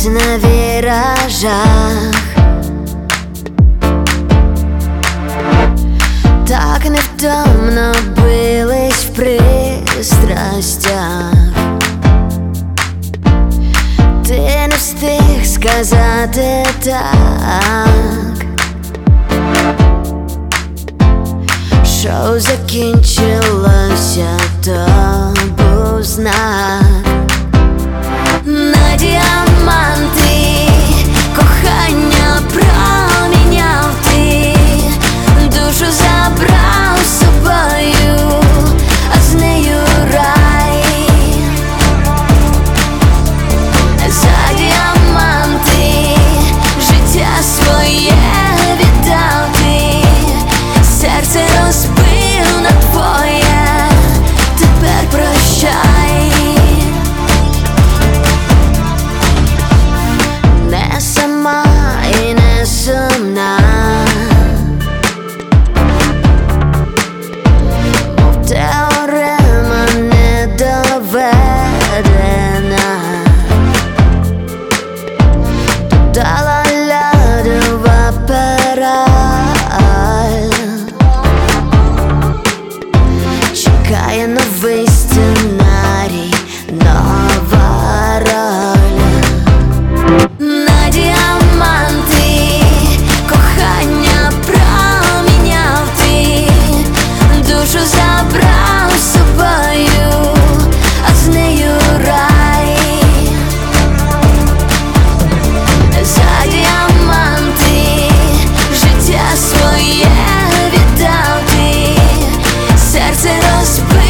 Катались на віражах, так невтомно бились в пристрастях. Ти не встиг сказати так. Шоу закінчилося, то був знак. На діаманти кохання проміняв ти, душу забрав з собою, а з нею рай. За діаманти життя своє віддав ти, серце розбив на твоє, тепер прощай. Не сама і не сумна, мов теорема недоведена. Дала лядова пираль, чекає новий сценарій, нова роль. На діаманти кохання проміняв ти, душу забрав з собою, а з нею рай. За діаманти життя своє віддав ти, серце розбив